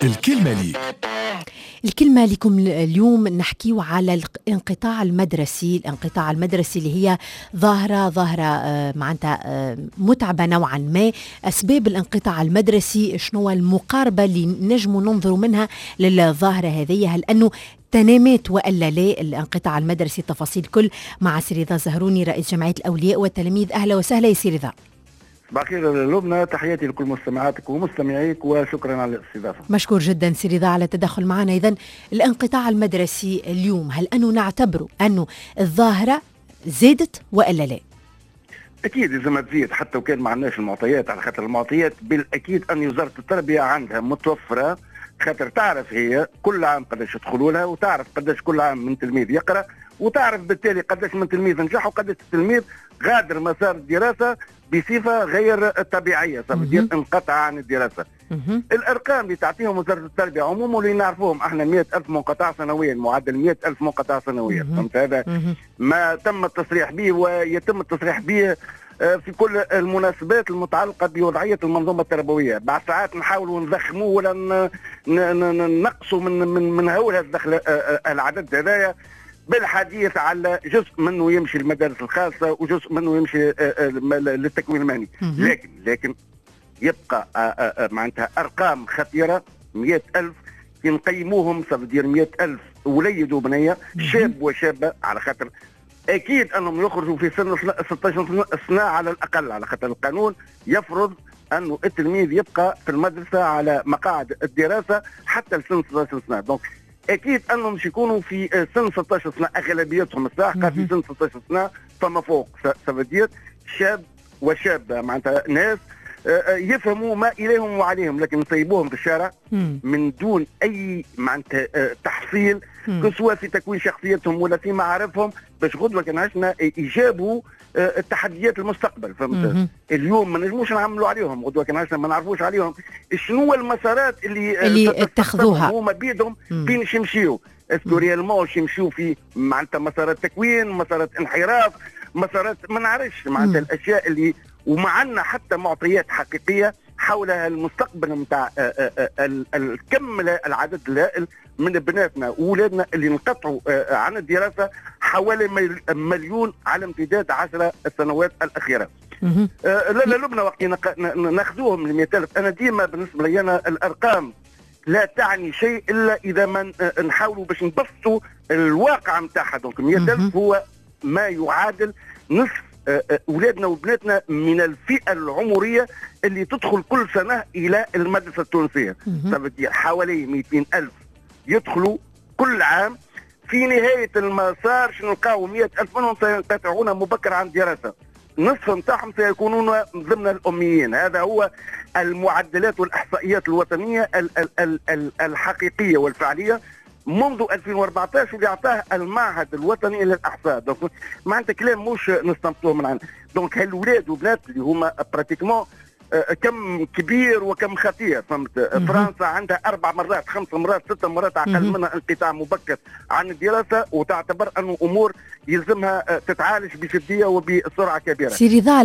الكلمة لي. الكلمة لكم اليوم نحكيو على الانقطاع المدرسي اللي هي ظاهرة معناتها متعبة نوعا ما. أسباب الانقطاع المدرسي شنو المقاربة اللي نجموا ننظروا منها للظاهرة هذه؟ هل أنه تنامات وإلا لا الانقطاع المدرسي؟ تفاصيل كل مع سيريضا زهروني رئيس جمعية الأولياء والتلاميذ. أهلا وسهلا يا سيريضا. بخير لبنى، تحياتي لكل مستمعاتك ومستمعيك وشكرا على الاستضافة. مشكور جدا سيريضا على التدخل معنا. إذن الانقطاع المدرسي اليوم هل أنه نعتبره أنه الظاهرة زادت وإلا لا؟ أكيد لازم تزيد، حتى وكان ما عندناش المعطيات، على خاطر المعطيات بالأكيد أن وزارة التربية عندها متوفرة، خاطر تعرف هي كل عام قداش يدخلوا لها، وتعرف قداش كل عام من تلميذ يقرأ، وتعرف بالتالي قداش من تلميذ نجح وقداش التلميذ غادر مسار الدراسة بصفة غير طبيعية، صار انقطع عن الدراسة. الأرقام اللي تعطيهم وزارة التربية عموما اللي نعرفوهم احنا 100,000 منقطع سنويا، معدل 100,000 منقطع سنويا، فهمت؟ هذا ما تم التصريح به ويتم التصريح به في كل المناسبات المتعلقة بوضعية المنظومة التربوية. بعد ساعات نحاولوا نضخموه ولا نقصوا من هول العدد هذايا بالحديث على جزء منه يمشي المدارس الخاصة وجزء منه يمشي للتكوين المهني، لكن يبقى معناتها أرقام خطيرة. 100,000 نقيموهم صدير 100,000 وليد وبنية، شاب وشابة، على خاطر أكيد أنهم يخرجوا في سن 16 سنة على الأقل، على خاطر القانون يفرض أنه التلميذ يبقى في المدرسة على مقاعد الدراسة حتى لسن 16 سنة. دونك أكيد أنهم مش يكونوا في سن 16 سنة، أغلبيتهم الساحقة في سن 16 سنة فما فوق، سبديت شاب وشابة، معناتها ناس يفهموا ما إليهم وعليهم، لكن نسيبوهم في الشارع من دون أي معناتها تحصيل، سواء في تكوين شخصيتهم ولا في معارفهم، باش غدوة كان عشنا يجابوا التحديات المستقبل، فهمت؟ اليوم ما نجموش نعملوا عليهم، غدوة كان عشنا ما نعرفوش عليهم شنو المسارات اللي اتخذوها هما بيدهم فين يمشيوا، استوريالمون يمشيوا في معناتها مسارات تكوين، مسارات انحراف، مسارات ما نعرفش معناتها الأشياء اللي ومعنا حتى معطيات حقيقية حول المستقبل نتاع الكم العدد الهائل من بناتنا وولادنا اللي انقطعوا عن الدراسة، حوالي 1,000,000 على امتداد 10 السنوات الأخيرة. لا لبنى وقت ناخذوهم ل 100,000. أنا ديما بالنسبة لي أنا الأرقام لا تعني شيء إلا إذا ما نحاولوا باش نبسطوا الواقع نتاعها. دونك 100,000 هو ما يعادل نصف أولادنا وبناتنا من الفئة العمرية اللي تدخل كل سنة إلى المدرسة التونسية. حوالي 200,000 يدخلوا كل عام. في نهاية المسار نلقاو 100,000 منهم سينقطعون مبكر عن الدراسة، نصف نتاعهم سيكونون ضمن الأميين. هذا هو المعدلات والإحصائيات الوطنية الحقيقية والفعلية منذ 2014 اللي اعطاه المعهد الوطني للاحصاء. دونك معناتها كلام مش نستنبطوه من عندنا. دونك هالولاد وبنات اللي هما براتيكمون كم كبير وكم خطير، فهمت؟ فرنسا عندها 4 مرات 5 مرات 6 مرات اقل منها انقطاع مبكر عن الدراسه، وتعتبر انه امور يلزمها تتعالج بجديه وبسرعه كبيره. سيريضا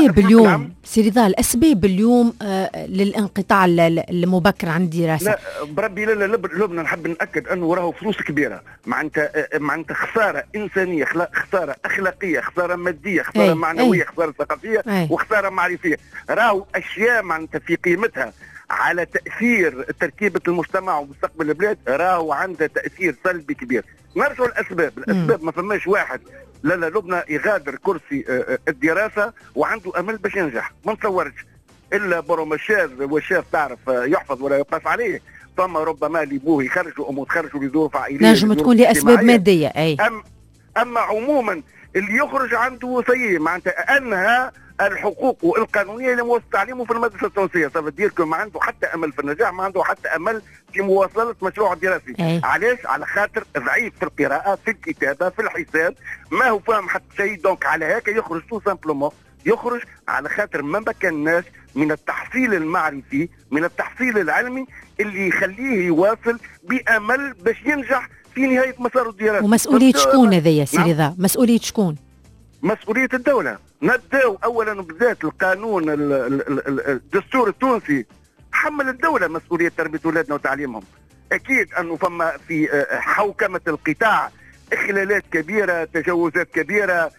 الاسباب اليوم للانقطاع المبكر عن الدراسه. لا بربي لا لبنى نحب ناكد انه راهو فلوس كبيره، معناتها خساره انسانيه، خساره اخلاقيه، خساره ماديه، خساره معنويه، خساره ثقافيه، وخساره معرفيه. راهو اشياء معناتها في قيمتها على تاثير تركيبه المجتمع ومستقبل البلاد، راهو عندها تاثير سلبي كبير. نرجعوا الاسباب ما فماش واحد لا لبنى يغادر كرسي الدراسه وعنده امل باش ينجح، ما نتصورش الا برغم الشاذ والشاذ تعرف يحفظ ولا يقاس عليه. فما ربما اللي بوه يخرجوا ام تخرجوا لظروف عائليه، نجم تكون لاسباب ماديه. اما عموما اللي يخرج عنده سيء معناتها انهى الحقوق القانونيه لمواصله تعليمه في المدرسه التونسيه، فبديركم ما عنده حتى امل في النجاح، ما عنده حتى امل في مواصله مشروع دراسي. علاش؟ على خاطر ضعيف في القراءه، في الكتابه، في الحساب، ما هو فاهم حتى شيء. دونك على هيك يخرج تو سامبلومون، يخرج على خاطر ما مكناش من التحصيل المعرفي، من التحصيل العلمي اللي يخليه يواصل بامل باش ينجح في نهايه مسار الدراسي. ومسؤوليه شكون هذه يا سيدي ذا؟ مسؤوليه شكون؟ مسؤوليه الدوله. نداو اولا وبالذات القانون الدستور التونسي تحمل الدولة مسؤولية تربية أولادنا وتعليمهم. أكيد أنه فما في حوكمة القطاع إخلالات كبيرة، تجاوزات كبيرة.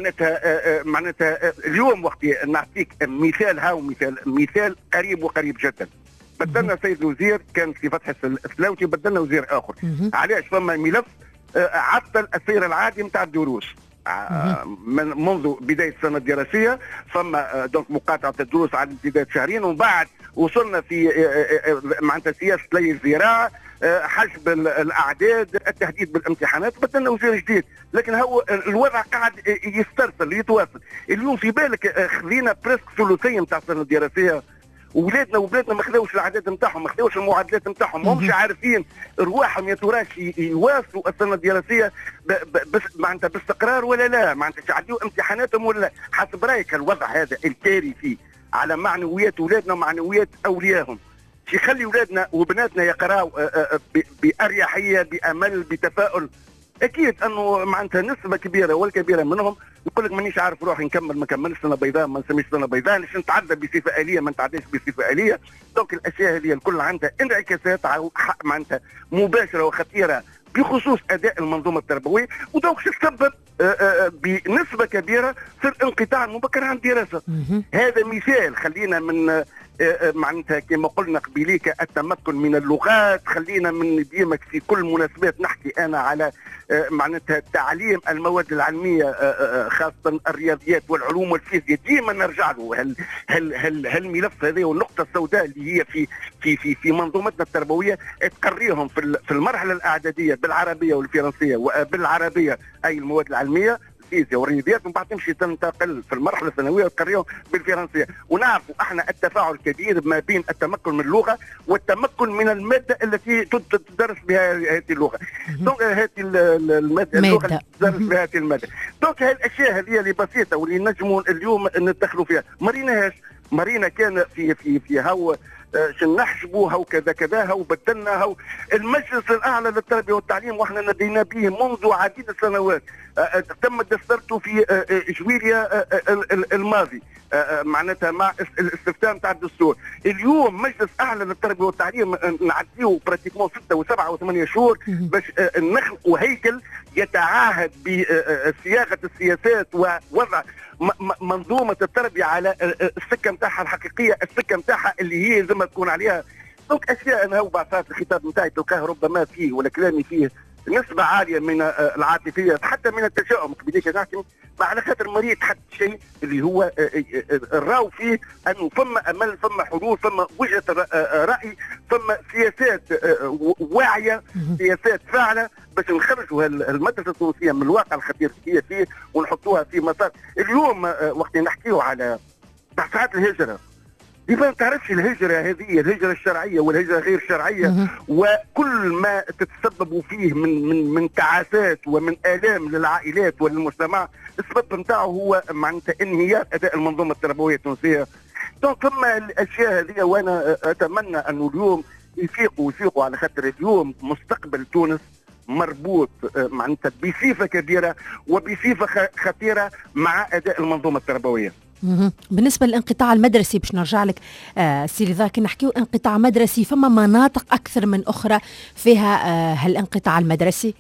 معناتها اليوم وقت نعطيك مثال، هاو مثال قريب وقريب جدا. بدلنا سيد الوزير كان في فتح السلاوتي، بدلنا وزير آخر. علاش؟ فما ملف عطل السير العادي نتاع الدروس منذ بدايه السنه الدراسيه. فما دونك مقاطعه الدروس على امتداد شهرين، ومن بعد وصلنا في معناتها سياسه لي الزراعه، حجب الاعداد، التهديد بالامتحانات، بدلنا وزير جديد. لكن هو الوضع قاعد يسترسل يتواصل. اليوم في بالك خذينا بريسك ثلثيه نتاع السنه الدراسيه، وولادنا وبلادنا ما خذوش العادات نتاعهم، ما خذوش المعادلات نتاعهم، ما همش عارفين رواحهم يا تراش يواصلوا السنه الدراسيه بس معناتها باستقرار ولا لا، معناتها يعديوا امتحاناتهم ولا لا. حسب رايك الوضع هذا الكارثي على معنويات اولادنا ومعنويات اوليائهم يخلي اولادنا وبناتنا يقراوا باريحيه، بامل، بتفاؤل؟ اكيد انه معناتها نسبه كبيره والكبيره منهم يقول لك مانيش عارف روحي نكمل ما نكملش سنه بيضاء، ما نسميش سنه بيضاء، ليش نتعدى بصفه اليه ما نتعداش بصفه اليه. دونك الاشياء هذه الكل عندها انعكاسات معناتها مباشره وخطيره بخصوص اداء المنظومه التربويه، ودونك تسبب بنسبه كبيره في الانقطاع المبكر عن الدراسه. هذا مثال. خلينا من معناتها كما قلنا قبيليك التمكن من اللغات، خلينا من ديمك في كل مناسبات نحكي انا على معناتها تعليم المواد العلميه خاصه الرياضيات والعلوم والفيزياء، ديما نرجع له. هل الملف هذا والنقطه السوداء اللي هي في منظومتنا التربويه تقريهم في المرحله الاعداديه بالعربيه والفرنسيه، وبالعربيه اي المواد العلميه الفيزياء والرياضيات، ومن بعد تمشي تنتقل في المرحله الثانويه وتقريهم بالفرنسيه. ونعرفوا احنا التفاعل كبير ما بين التمكن من اللغه والتمكن من الماده التي تدرس بها هذه اللغه. دونك هذه الماده اللغه التي تدرس بها هذه الماده. دونك هذه الاشياء هذه اللي بسيطه واللي نجموا اليوم ندخلوا فيها. مارينا كان في هو نحسبوا هو كذا هو بدلنا هو المجلس الاعلى للتربيه والتعليم، واحنا نادينا به منذ عديد السنوات. تم دسترته في جويليا الماضي معناتها مع الاستفتاء نتاع الدستور. اليوم مجلس اعلى للتربيه والتعليم نعديو براتيكمون 6 و7 و8 شهور باش نخلقوا هيكل يتعاهد بصياغه السياسات ووضع منظومه التربيه على السكه نتاعها الحقيقيه، السكه نتاعها اللي هي زي ما تكون عليها. دونك اشياء انا بعد ساعات الخطاب نتاعي تلقاه ربما فيه ولا كلامي فيه نسبة عالية من العاطفية، حتى من التشاؤم. بديك نحكي على خاطر مريض حتى شيء اللي هو الراو فيه انه فما امل، فما حلول، فما وجهة رأي، فما سياسات واعية، سياسات فاعلة باش نخرجوا المدرسة التونسية من الواقع الخطير اللي هي فيه ونحطوها في مسار. اليوم وقت نحكيو على بحثات الهجرة، ما تعرفش الهجرة هذه الهجرة الشرعية والهجرة غير الشرعية، وكل ما تتسبب فيه من تعاسات ومن آلام للعائلات وللمجتمع، السبب نتاعه هو معناتها انهيار أداء المنظومة التربوية التونسية. دونك ثم الأشياء هذه، وأنا أتمنى أنه اليوم يفيقوا على خاطر اليوم مستقبل تونس مربوط معناتها بصفة كبيرة وبصفة خطيرة مع أداء المنظومة التربوية. بالنسبة للانقطاع المدرسي باش نرجع لك سي رضا، كي نحكيو انقطاع مدرسي فما مناطق أكثر من أخرى فيها هالانقطاع المدرسي؟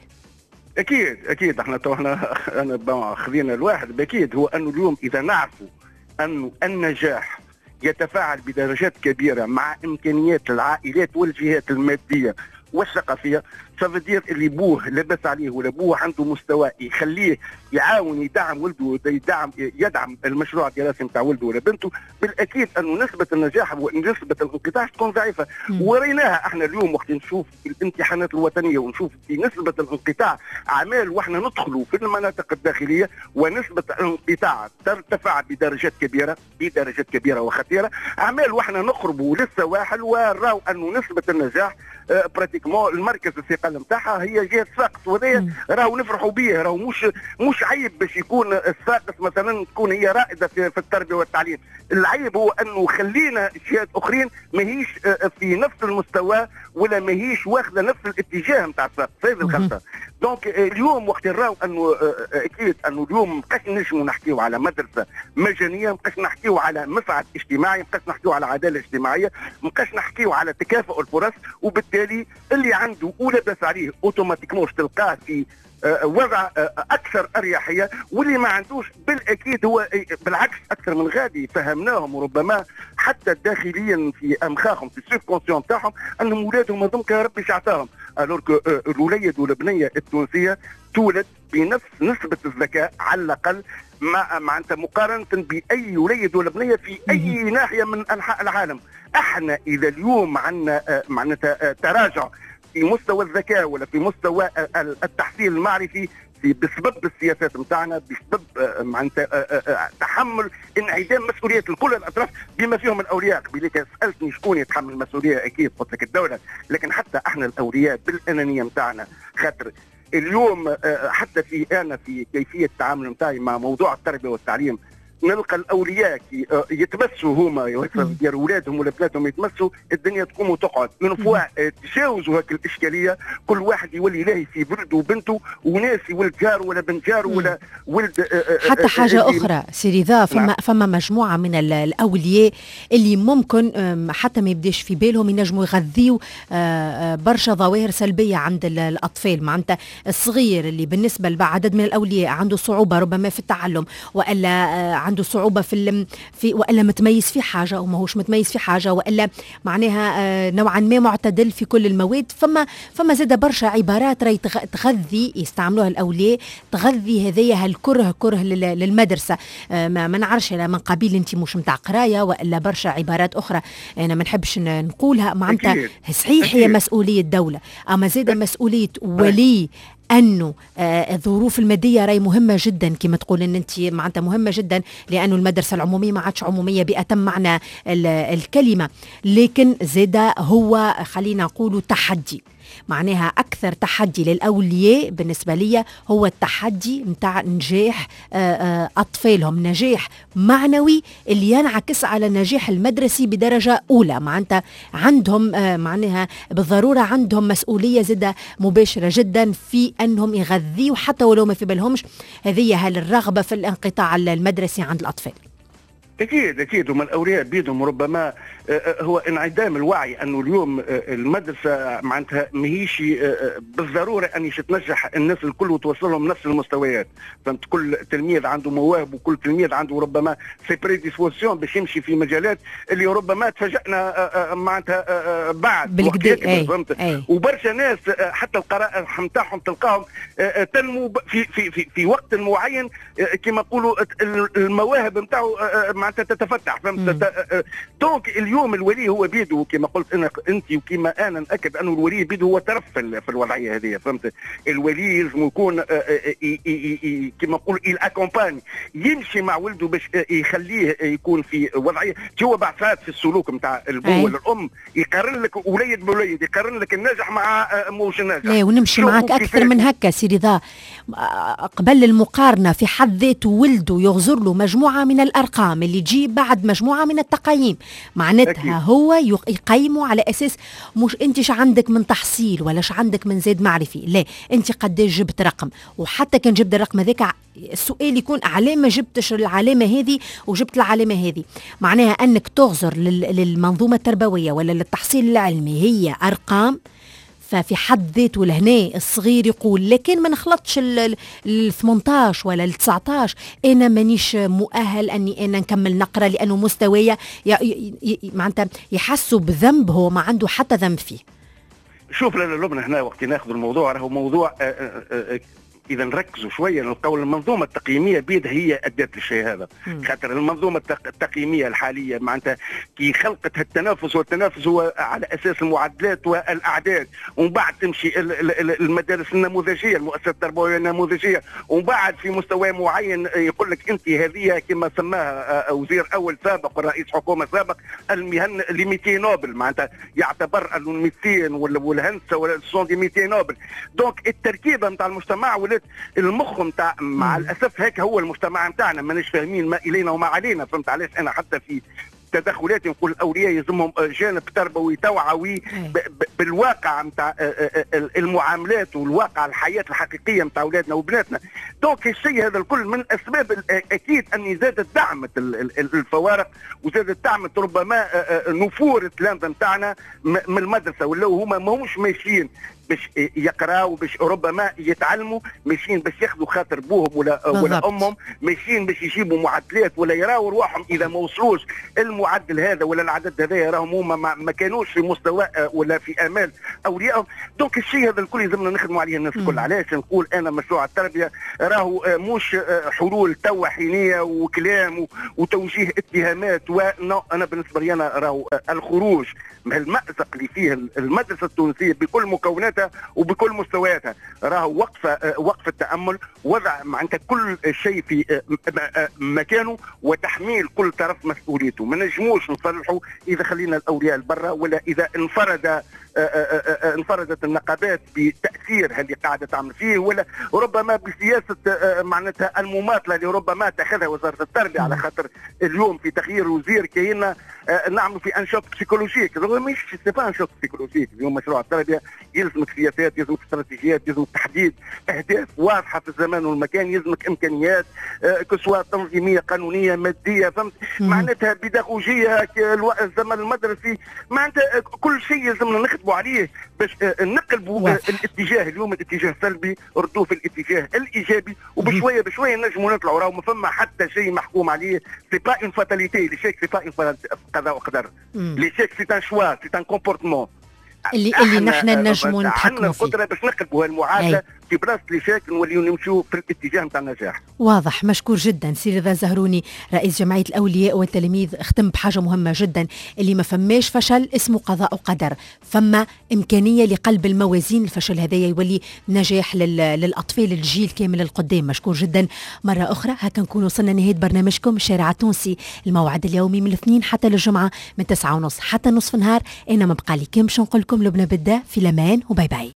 أكيد احنا أنا خذينا الواحد أكيد هو أنه اليوم إذا نعرفوا أنه النجاح يتفاعل بدرجات كبيرة مع إمكانيات العائلات والجهات المادية والثقافيه، فبدير اللي بوه لاباس عليه ولا بوه عنده مستوى يخليه يعاون يدعم ولده، يدعم المشروع الدراسي نتاع ولده ولا بنته، بالاكيد انه نسبه النجاح ونسبه الانقطاع تكون ضعيفه. وريناها احنا اليوم وقت نشوف الامتحانات الوطنيه ونشوف في نسبه الانقطاع اعمال واحنا ندخلوا في المناطق الداخليه، ونسبه الانقطاع ترتفع بدرجات كبيره وخطيره. اعمال واحنا نقربوا للسواحل وراو انه نسبه النجاح براتيك اوتوماتيكمون المركز الاستقاله نتاعها هي جهه ساقس، وهذا راهو نفرحوا به، راهو مش عيب باش يكون الساقس مثلا تكون هي رائده في التربيه والتعليم. العيب هو انه خلينا جهات اخرين ماهيش في نفس المستوى ولا ماهيش واخذه نفس الاتجاه نتاع الساقس، هذه الغلطه. دونك اليوم وقت نراو انه اكيد انه اليوم مابقاش نجموا نحكيو على مدرسه مجانيه، مابقاش نحكيو على مسعد اجتماعي، مابقاش نحكيو على عداله اجتماعيه، مابقاش نحكيو على تكافؤ الفرص، وبالتالي اللي عنده ولا باس عليه اوتوماتيكمون تلقاه في وضع اكثر اريحيه، واللي ما عندوش بالاكيد هو بالعكس اكثر من غادي. فهمناهم وربما حتى داخليا في امخاخهم في السيف كونسيون تاعهم انهم اولادهم هذوك ربي يعطاهم، الور كو الوليد والبنيه التونسيه تولد بنفس نسبه الذكاء على الاقل معناتها مقارنه باي وليد ولا بنيه في اي ناحيه من انحاء العالم. احنا اذا اليوم عندنا معناتها تراجع في مستوى الذكاء ولا في مستوى التحصيل المعرفي بسبب السياسات نتاعنا، بسبب معناتها تحمل انعدام مسؤوليه لكل الاطراف بما فيهم الاولياء. قبيلك سالتني شكون يتحمل المسؤوليه، اكيد قلت لك الدوله، لكن حتى احنا الاولياء بالانانيه نتاعنا، خاطر اليوم حتى انا في كيفيه التعامل نتاعي مع موضوع التربيه والتعليم نلقى الاولياء يتمسوا هما يديروا اولادهم ولا بناتهم يتمسوا، الدنيا تقوم وتقعد. من فوا تجاوزوا هاك الاشكاليه، كل واحد يولي لاهي في بلده وبنته، وناس ولد جاره ولا بنت جاره ولا ولد حتى حاجه اخرى سي رضا، فما مجموعه من الاولياء اللي ممكن حتى ما يبداش في بالهم ينجموا يغذيوا برشا ظواهر سلبيه عند الاطفال. معناتها الصغير اللي بالنسبه لعدد من الاولياء عنده صعوبه ربما في التعلم، والا عنده صعوبة في وإلا متميز في حاجة وما هوش متميز في حاجة، وإلا معناها نوعا ما معتدل في كل المواد. فما زاد برشا عبارات راهي تغذي يستعملوها الأولياء، تغذي هذيا كره للمدرسة. ما نعرفش من قبيل انت مش متاع قراية وإلا برشا عبارات أخرى أنا ما نحبش نقولها. معناتها صحيح هي مسؤولية دولة، أما زاد مسؤولية ولي أنه الظروف المادية راهي مهمة جدا كما تقول إن أنت معناتها مهمة جدا، لأنه المدرسة العمومية ما عادش عمومية بأتم معنى الكلمة، لكن زاد هو خلينا نقولوا تحدي. معناها أكثر تحدي للأولياء بالنسبة لي هو التحدي متاع نجاح أطفالهم، نجاح معنوي اللي ينعكس على النجاح المدرسي بدرجة أولى. معناتها عندهم معناها بالضرورة عندهم مسؤولية زادة مباشرة جدا في أنهم يغذيوا حتى ولو ما في بالهمش هذه الرغبة في الانقطاع المدرسي عند الأطفال. أكيد ومن الأولياء بيدهم ربما هو انعدام الوعي أنه اليوم المدرسة معناتها ماهيش بالضرورة أن تنجح الناس الكل وتوصلهم نفس المستويات. فهمت، كل تلميذ عنده مواهب وكل تلميذ عنده ربما سي بريديسبوزيون باش يمشي في مجالات اللي ربما تفاجأنا معناتها بعد بالكدا. فهمت. وبرشا ناس حتى القراءة نتاعهم تلقاهم تنمو في وقت معين كما نقولوا المواهب نتاعو معناتها تتفتح. فهمت. دونك اليوم الولي هو بيده كما قلت انت وكما انا ناكد انه الولي بيده هو طرف في الوضعيه هذه. فهمت. الولي لازم يكون كما نقول الاكومباني، يمشي مع ولده باش يخليه يكون في وضعيه. هو بعد ساعات في السلوك نتاع البو ولا الام يقارن لك وليد بوليد، يقارن لك الناجح مع موش الناجح. لا ونمشي معك اكثر من هكا سي رضا. قبل المقارنه في حد ذاته ولده يغزر له مجموعه من الارقام اللي تجي بعد مجموعه من التقييم، معناتها هو يقيموا على اساس مش انت ش عندك من تحصيل ولا ش عندك من زاد معرفي، لا انت قداش جبت رقم. وحتى كان جبت الرقم هذاك السؤال يكون على ما جبتش العلامه هذه وجبت العلامه هذه، معناها انك تغزر للمنظومه التربويه ولا للتحصيل العلمي هي ارقام. ففي حد ذاته لهنا الصغير يقول لكن ما نخلطش ال 18 ولا ال 19 انا مانيش مؤهل اني انا نكمل نقرا لانه مستوايا معناتها يحسوا بذنب هو ما عنده حتى ذنب فيه. شوف لبنى هنا وقت ناخذ الموضوع راهو موضوع اذا نركزوا شويه نلقاو المنظومه التقييميه بيدها هي ادت للشيء هذا. خاطر المنظومه التقييميه الحاليه معناتها كي خلقت التنافس، والتنافس هو على اساس المعدلات والاعداد، ومن بعد تمشي المدارس النموذجيه، المؤسسات التربويه النموذجيه، ومن بعد في مستوى معين يقول لك انت هذه كما سماها وزير اول سابق ورئيس حكومه سابق المهن اللي 200 نوبل، معناتها يعتبر انه 200 والهندسه ولا 200 نوبل. دونك التركيبه نتاع المجتمع ولات المخ نتاع مع الاسف هيك هو المجتمع نتاعنا، ماناش فاهمين ما الينا وما علينا. فهمت علاش انا حتى في تدخلاتي نقول الاولياء يلزمهم جانب تربوي توعوي بالواقع نتاع المعاملات والواقع الحياه الحقيقيه نتاع اولادنا وبناتنا. دونك الشيء هذا الكل من اسباب اكيد اني زادت دعمت الفوارق، وزادت دعمت ربما نفور التلامذه نتاعنا من المدرسه، ولا هما ماهمش ماشيين باش يقراوا، باش ربما يتعلموا، ماشيين باش ياخذوا خاطر بوهم ولا امهم، ماشيين باش يجيبوا معدلات ولا يراوا رواحهم اذا ما وصلوش المعدل هذا ولا العدد هذا راهم هما ما كانوش في مستوى ولا في امال اوليائهم. دونك الشيء هذا الكل لازمنا نخدموا عليه الناس الكل. علاش نقول انا مشروع التربيه راهو مش حلول توا حينيه وكلام وتوجيه اتهامات، انا بالنسبه لي انا راهو الخروج من المأزق اللي فيه المدرسه التونسيه بكل مكوناتها وبكل مستوياتها، راهو وقفه تامل، وضع معناتها كل شيء في مكانه وتحميل كل طرف مسؤوليته. ما نجموش نصلحوا اذا خلينا الاولياء البرة، ولا اذا انفردت النقابات بتاثير اللي قاعده تعمل فيه، ولا ربما بسياسه معناتها المماطله اللي ربما تاخذها وزاره التربيه. على خاطر اليوم في تغيير وزير كاين نعمل في انشوك بسيكولوجيك، مش سي با انشوك بسيكولوجيك. اليوم مشروع التربيه يلزمك سياسات، يلزمك استراتيجيات، يلزمك تحديد اهداف واضحه في الزمان والمكان، يلزمك امكانيات كسواء تنظيميه قانونيه ماديه، فهمت معناتها بيداغوجيه، الزمن المدرسي، معناتها كل شيء يلزمنا نخدموا عليه باش نقلبوا الاتجاه. اليوم الاتجاه السلبي ردوه في الاتجاه الايجابي، وبشويه بشويه نجموا نطلعوا. راهو ما فما حتى شيء محكوم عليه، سي با اون فاتاليتي، لي شيك سي با اون قضاء وقدر، لي شيك سي ان شوا، سي ان كومبورتمون اللي نحن نجموا نتحكموا فيه. القدره باش نقلبوا المعادله في بلاصه اللي شاك نوليو نمشوا في الاتجاه نتاع النجاح. واضح. مشكور جدا سي رضا زهروني رئيس جمعيه الاولياء والتلاميذ. اختم بحاجه مهمه جدا، اللي ما فماش فشل اسمه قضاء وقدر، فما امكانيه لقلب الموازين. الفشل هذا يولي نجاح للاطفال الجيل كامل القدام. مشكور جدا مره اخرى. هكا نكون وصلنا نهايه برنامجكم الشارع التونسي، الموعد اليومي من الاثنين حتى للجمعه من 9:30 حتى نصف النهار. انا ما بقى لي كم باش نقول لكم لبنى بالدا في الامان وباي باي.